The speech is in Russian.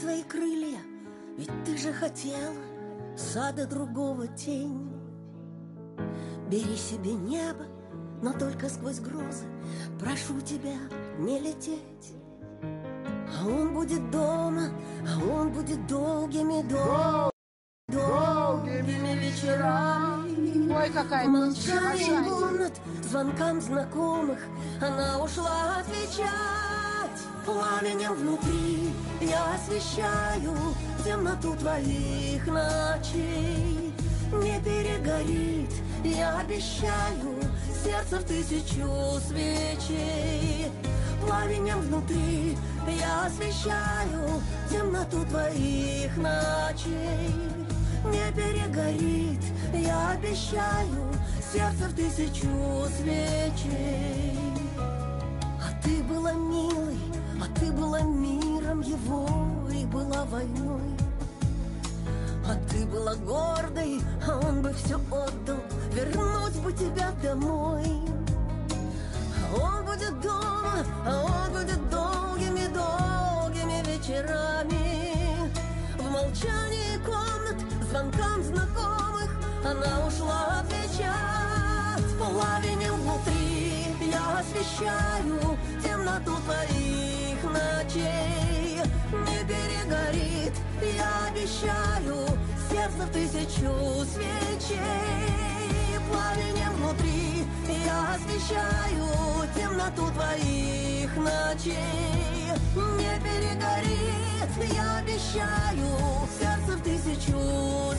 твои крылья, ведь ты же хотела сада другого тень. Бери себе небо, но только сквозь грозы, прошу тебя не лететь. А он будет дома, а он будет долгими вечерами. Ой, какая молчание комнат, звонкам знакомых она ушла отвечать. Пламенем внутри я освещаю темноту твоих ночей. Не перегорит, я обещаю, сердце в 1000 свечей. Пламенем внутри я освещаю темноту твоих ночей. Не перегорит, я обещаю, сердце в 1000 свечей. А ты была милой, а ты была миром его и была войной. А ты была гордой, а он бы все отдал, вернуть бы тебя домой. А он будет дома, а он будет долгими вечерами. В молчании комнат, звонкам знакомых она ушла отвечать. Пламенем внутри я освещаю темноту твоих ночей. Не перегорит, я обещаю, сердце в 1000 свечей. Пламенем внутри я освещаю темноту твоих ночей. Не перегорит, я обещаю, сердце в 1000